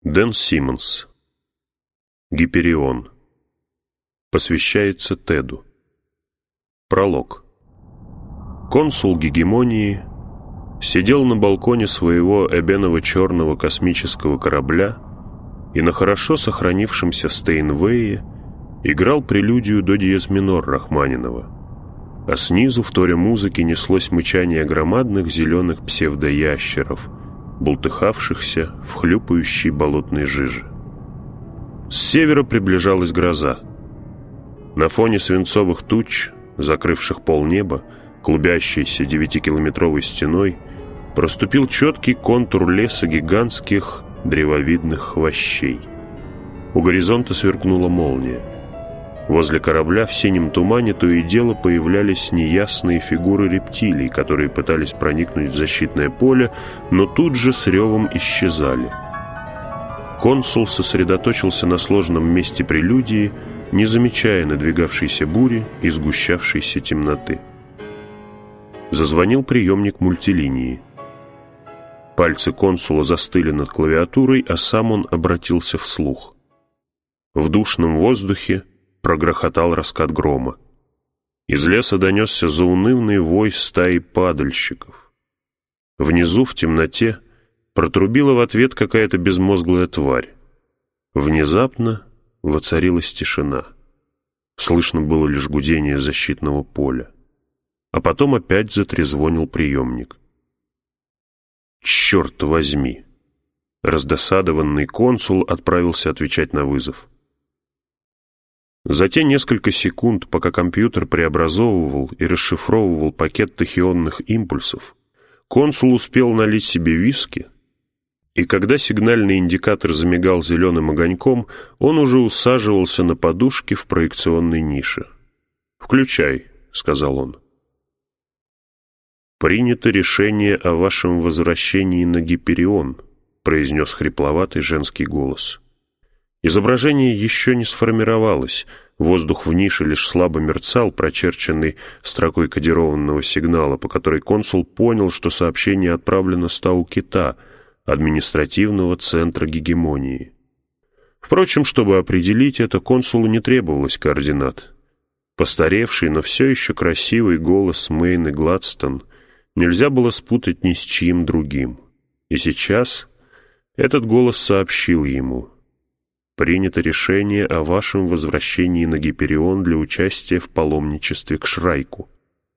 Дэн Симмонс. Гиперион. Посвящается Теду. Пролог. Консул Гегемонии сидел на балконе своего эбеново-черного космического корабля и на хорошо сохранившемся Стейнвее играл прелюдию до диез минор Рахманинова, а снизу, вторя музыке, неслось мычание громадных зеленых псевдоящеров, бултыхавшихся в хлюпающей болотной жиже. С севера приближалась гроза. На фоне свинцовых туч, закрывших полнеба, клубящейся 9-километровой стеной, проступил четкий контур леса гигантских древовидных хвощей. У горизонта сверкнула молния. Возле корабля в синем тумане то и дело появлялись неясные фигуры рептилий, которые пытались проникнуть в защитное поле, но тут же с ревом исчезали. Консул сосредоточился на сложном месте прелюдии, не замечая надвигавшейся бури и сгущавшейся темноты. Зазвонил приемник мультилинии. Пальцы консула застыли над клавиатурой, а сам он обратился вслух. В душном воздухе прогрохотал раскат грома. Из леса донесся заунывный вой стаи падальщиков. Внизу, в темноте, протрубила в ответ какая-то безмозглая тварь. Внезапно воцарилась тишина. Слышно было лишь гудение защитного поля. А потом опять затрезвонил приемник. «Черт возьми!» Раздосадованный консул отправился отвечать на вызов. За те несколько секунд, пока компьютер преобразовывал и расшифровывал пакет тахионных импульсов, консул успел налить себе виски, и когда сигнальный индикатор замигал зеленым огоньком, он уже усаживался на подушке в проекционной нише. «Включай», — сказал он. «Принято решение о вашем возвращении на Гиперион», — произнес хрипловатый женский голос. Изображение еще не сформировалось, воздух в нише лишь слабо мерцал, прочерченный строкой кодированного сигнала, по которой консул понял, что сообщение отправлено с Тау-Кита, административного центра гегемонии. Впрочем, чтобы определить это, консулу не требовалось координат. Постаревший, но все еще красивый голос Мэйны Гладстон нельзя было спутать ни с чьим другим. И сейчас этот голос сообщил ему: «Принято решение о вашем возвращении на Гиперион для участия в паломничестве к Шрайку».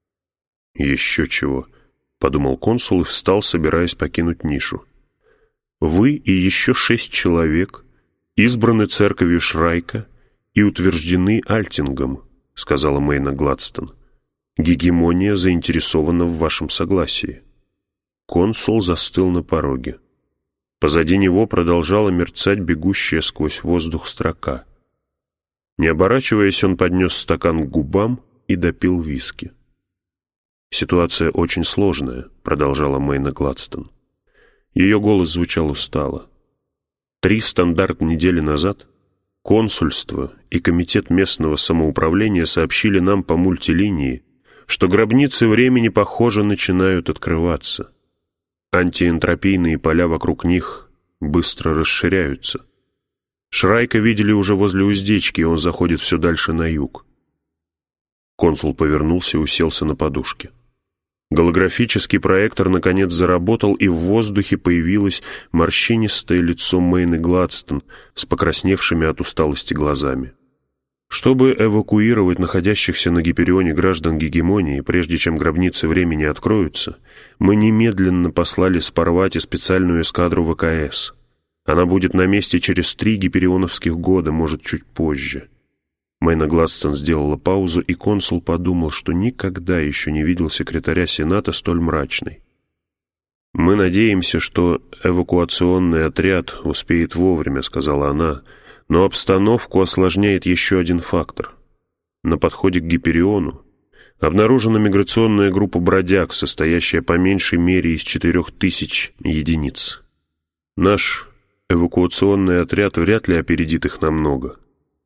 «Еще чего», — подумал консул и встал, собираясь покинуть нишу. «Вы и еще 6 человек избраны церковью Шрайка и утверждены Альтингом», — сказала Мэйна Гладстон. «Гегемония заинтересована в вашем согласии». Консул застыл на пороге. Позади него продолжала мерцать бегущая сквозь воздух строка. Не оборачиваясь, он поднес стакан к губам и допил виски. «Ситуация очень сложная», — продолжала Мэйна Гладстон. Ее голос звучал устало. 3 стандарт-недели назад консульство и комитет местного самоуправления сообщили нам по мультилинии, что гробницы времени, похоже, начинают открываться. Антиэнтропийные поля вокруг них быстро расширяются. Шрайка видели уже возле уздечки, и он заходит все дальше на юг. Консул повернулся и уселся на подушке. Голографический проектор наконец заработал, и в воздухе появилось морщинистое лицо Мэйны Гладстон с покрасневшими от усталости глазами. Чтобы эвакуировать находящихся на Гиперионе граждан гегемонии, прежде чем гробницы времени откроются, мы немедленно послали с Парвати специальную эскадру ВКС. Она будет на месте через 3 гиперионовских года, может, чуть позже. Мэйна Гладстон сделала паузу, и консул подумал, что никогда еще не видел секретаря Сената столь мрачной. «Мы надеемся, что эвакуационный отряд успеет вовремя», — сказала она, — «но обстановку осложняет еще один фактор. На подходе к Гипериону обнаружена миграционная группа бродяг, состоящая по меньшей мере из 4000 единиц. Наш эвакуационный отряд вряд ли опередит их намного».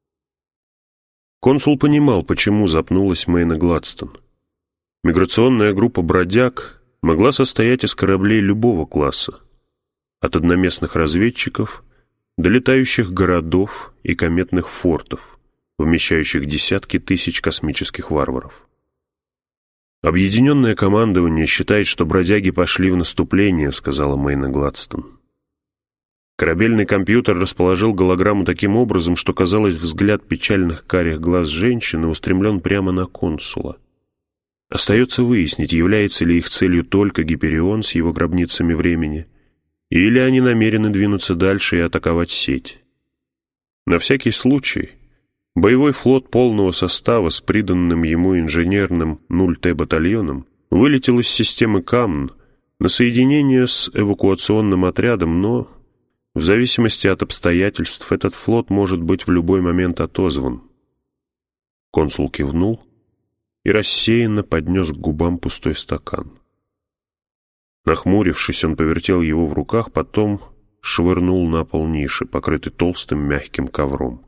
Консул понимал, почему запнулась Мэйна Гладстон. Миграционная группа бродяг могла состоять из кораблей любого класса, от одноместных разведчиков до летающих городов и кометных фортов, вмещающих десятки тысяч космических варваров. «Объединенное командование считает, что бродяги пошли в наступление», — сказала Мэйна Гладстон. Корабельный компьютер расположил голограмму таким образом, что, казалось, взгляд печальных карих глаз женщины устремлен прямо на консула. Остается выяснить, является ли их целью только Гиперион с его гробницами времени, или они намерены двинуться дальше и атаковать сеть. На всякий случай боевой флот полного состава с приданным ему инженерным 0Т-батальоном вылетел из системы Камн на соединение с эвакуационным отрядом, но, в зависимости от обстоятельств, этот флот может быть в любой момент отозван. Консул кивнул и рассеянно поднес к губам пустой стакан. Нахмурившись, он повертел его в руках, потом швырнул на пол ниши, покрытый толстым мягким ковром.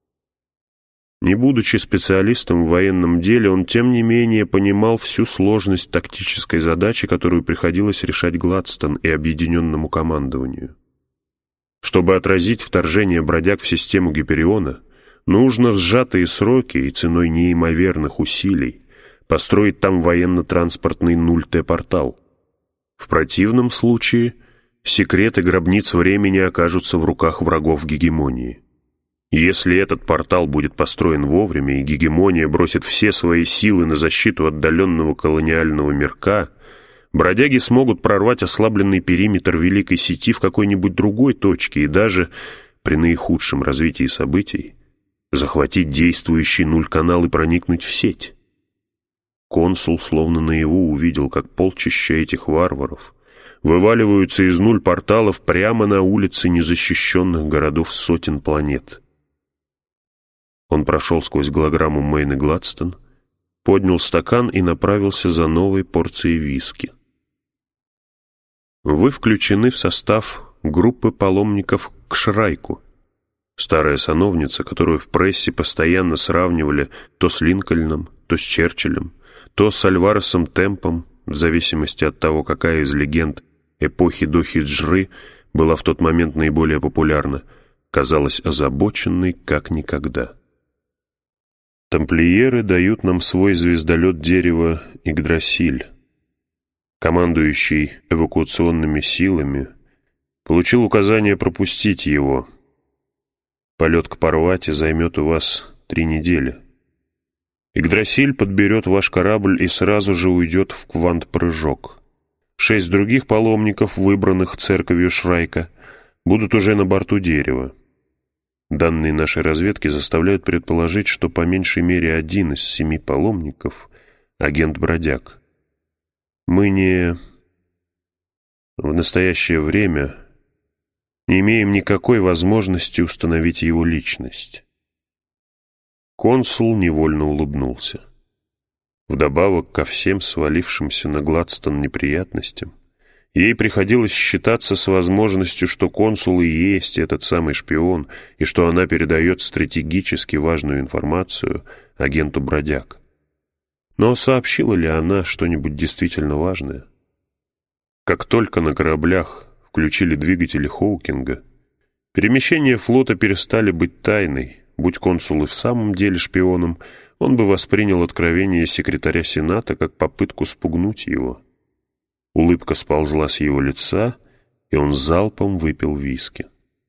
Не будучи специалистом в военном деле, он, тем не менее, понимал всю сложность тактической задачи, которую приходилось решать Гладстон и объединенному командованию. Чтобы отразить вторжение бродяг в систему Гипериона, нужно в сжатые сроки и ценой неимоверных усилий построить там военно-транспортный 0Т-портал. В противном случае секреты гробниц времени окажутся в руках врагов гегемонии. Если этот портал будет построен вовремя, и гегемония бросит все свои силы на защиту отдаленного колониального мирка, бродяги смогут прорвать ослабленный периметр Великой Сети в какой-нибудь другой точке и даже, при наихудшем развитии событий, захватить действующий 0-канал и проникнуть в сеть. Консул словно наяву увидел, как полчища этих варваров вываливаются из 0-порталов прямо на улицы незащищенных городов сотен планет. Он прошел сквозь голограмму Мэйны Гладстон, поднял стакан и направился за новой порцией виски. «Вы включены в состав группы паломников к Шрайку», старая сановница, которую в прессе постоянно сравнивали то с Линкольном, то с Черчиллем, то с Альваресом Темпом, в зависимости от того, какая из легенд эпохи до Хиджры была в тот момент наиболее популярна, казалась озабоченной как никогда. Тамплиеры дают нам свой звездолет дерева Игдрасиль. Командующий эвакуационными силами получил указание пропустить его. Полет к Парвате займет у вас 3 недели. Игдрасиль подберет ваш корабль и сразу же уйдет в квант-прыжок. 6 других паломников, выбранных церковью Шрайка, будут уже на борту дерева. Данные нашей разведки заставляют предположить, что по меньшей мере 1 из 7 паломников — агент-бродяг. Мы в настоящее время не имеем никакой возможности установить его личность. Консул невольно улыбнулся. Вдобавок ко всем свалившимся на Гладстон неприятностям, ей приходилось считаться с возможностью, что консул и есть этот самый шпион, и что она передает стратегически важную информацию агенту бродяг. Но сообщила ли она что-нибудь действительно важное? Как только на кораблях включили двигатели Хоукинга, перемещения флота перестали быть тайной. Будь консул и в самом деле шпионом, он бы воспринял откровение секретаря Сената как попытку спугнуть его. Улыбка сползла с его лица, и он залпом выпил виски.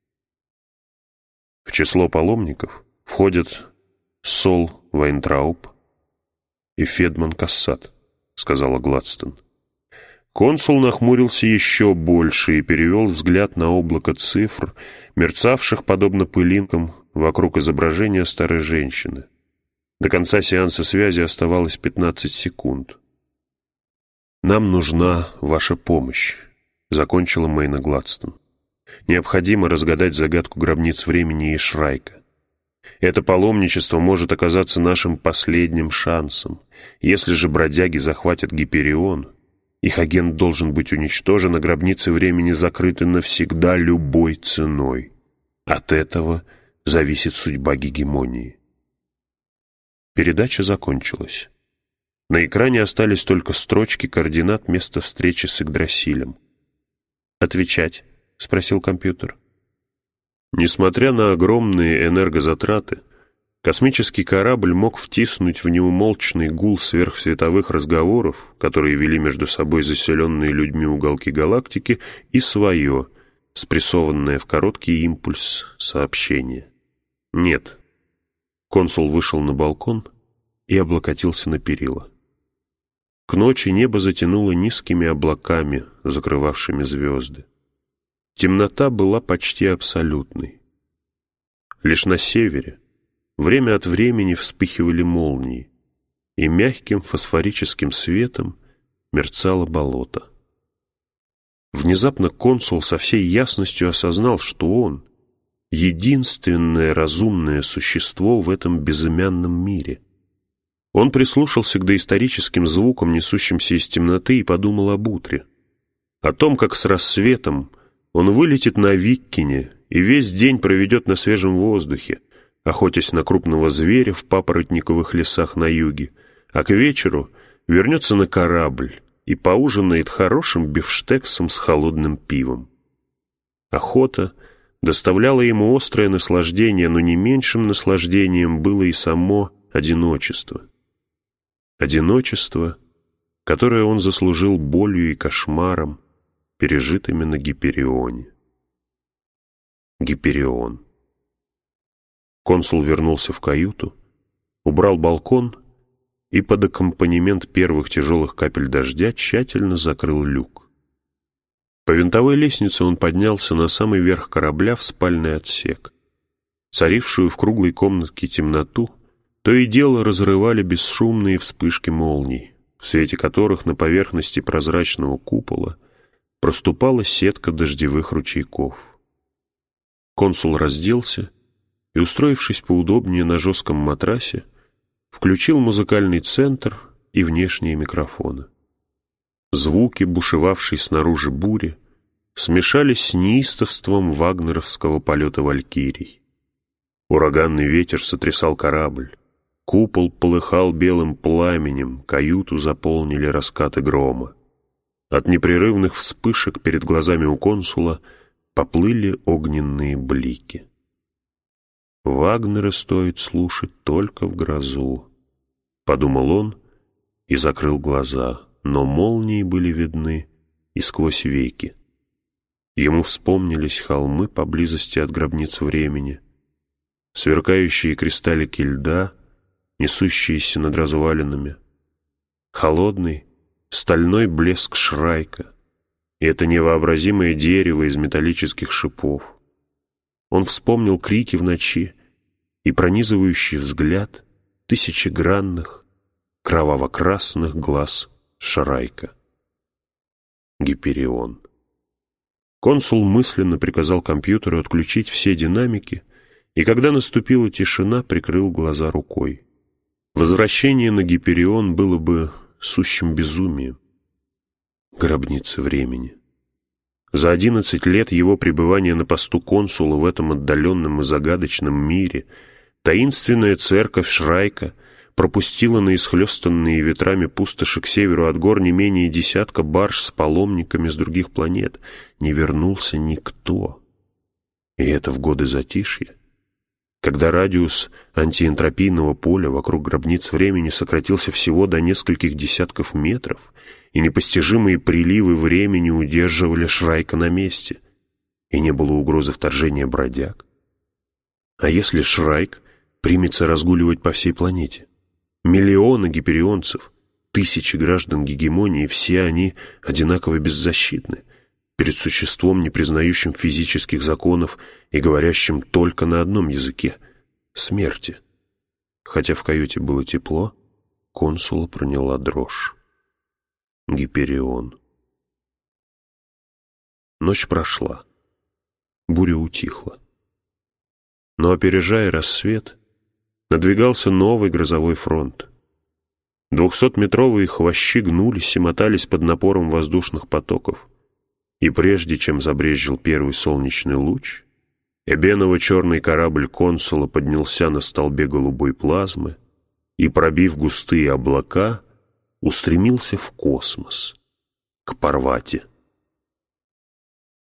В число паломников входят Сол Вайнтрауб и Федман Кассат, сказала Гладстон. Консул нахмурился еще больше и перевел взгляд на облако цифр, мерцавших подобно пылинкам вокруг изображения старой женщины. До конца сеанса связи оставалось 15 секунд. «Нам нужна ваша помощь», — закончила Мэйна Гладстон. «Необходимо разгадать загадку гробниц времени и Шрайка. Это паломничество может оказаться нашим последним шансом. Если же бродяги захватят Гиперион, их агент должен быть уничтожен, а гробницы времени закрыты навсегда любой ценой. От этого зависит судьба гегемонии». Передача закончилась. На экране остались только строчки координат места встречи с Игдрасилем. «Отвечать?» — спросил компьютер. Несмотря на огромные энергозатраты, космический корабль мог втиснуть в неумолчный гул сверхсветовых разговоров, которые вели между собой заселенные людьми уголки галактики, и свое, спрессованное в короткий импульс сообщение. Нет. Консул вышел на балкон и облокотился на перила. К ночи небо затянуло низкими облаками, закрывавшими звезды. Темнота была почти абсолютной. Лишь на севере время от времени вспыхивали молнии, и мягким фосфорическим светом мерцало болото. Внезапно консул со всей ясностью осознал, что он — единственное разумное существо в этом безымянном мире. Он прислушался к доисторическим звукам, несущимся из темноты, и подумал об утре. О том, как с рассветом он вылетит на Виккине и весь день проведет на свежем воздухе, охотясь на крупного зверя в папоротниковых лесах на юге, а к вечеру вернется на корабль и поужинает хорошим бифштексом с холодным пивом. Охота доставляла ему острое наслаждение, но не меньшим наслаждением было и само одиночество. Одиночество, которое он заслужил болью и кошмаром, пережитыми на Гиперионе. Гиперион. Консул вернулся в каюту, убрал балкон и под аккомпанемент первых тяжелых капель дождя тщательно закрыл люк. По винтовой лестнице он поднялся на самый верх корабля в спальный отсек. Царившую в круглой комнатке темноту то и дело разрывали бесшумные вспышки молний, в свете которых на поверхности прозрачного купола проступала сетка дождевых ручейков. Консул разделся и, устроившись поудобнее на жестком матрасе, включил музыкальный центр и внешние микрофоны. Звуки, бушевавшей снаружи бури, смешались с неистовством вагнеровского полета валькирий. Ураганный ветер сотрясал корабль, купол полыхал белым пламенем, каюту заполнили раскаты грома. От непрерывных вспышек перед глазами у консула поплыли огненные блики. «Вагнера стоит слушать только в грозу», — подумал он и закрыл глаза, но молнии были видны и сквозь веки. Ему вспомнились холмы поблизости от гробниц времени, сверкающие кристаллики льда, несущиеся над развалинами, холодный, стальной блеск Шрайка, и это невообразимое дерево из металлических шипов. Он вспомнил крики в ночи и пронизывающий взгляд тысячегранных, кроваво-красных глаз Шрайка. Гиперион. Консул мысленно приказал компьютеру отключить все динамики, и когда наступила тишина, прикрыл глаза рукой. Возвращение на Гиперион было бы сущим безумием. Гробница времени. За 11 лет его пребывания на посту консула в этом отдаленном и загадочном мире таинственная церковь Шрайка пропустила на исхлестанные ветрами пустоши к северу от гор не менее десятка барж с паломниками с других планет. Не вернулся никто. И это в годы затишья, когда радиус антиэнтропийного поля вокруг гробниц времени сократился всего до нескольких десятков метров, и непостижимые приливы времени удерживали Шрайка на месте, и не было угрозы вторжения бродяг. А если Шрайк примется разгуливать по всей планете? Миллионы гиперионцев, тысячи граждан гегемонии, все они одинаково беззащитны перед существом, не признающим физических законов и говорящим только на одном языке — смерти. Хотя в каюте было тепло, консула проняла дрожь. Гиперион. Ночь прошла. Буря утихла. Но, опережая рассвет, надвигался новый грозовой фронт. 200-метровые хвощи гнулись и мотались под напором воздушных потоков. И прежде чем забрезжил первый солнечный луч, эбеново-черный корабль консула поднялся на столбе голубой плазмы и, пробив густые облака, устремился в космос, к Парвати.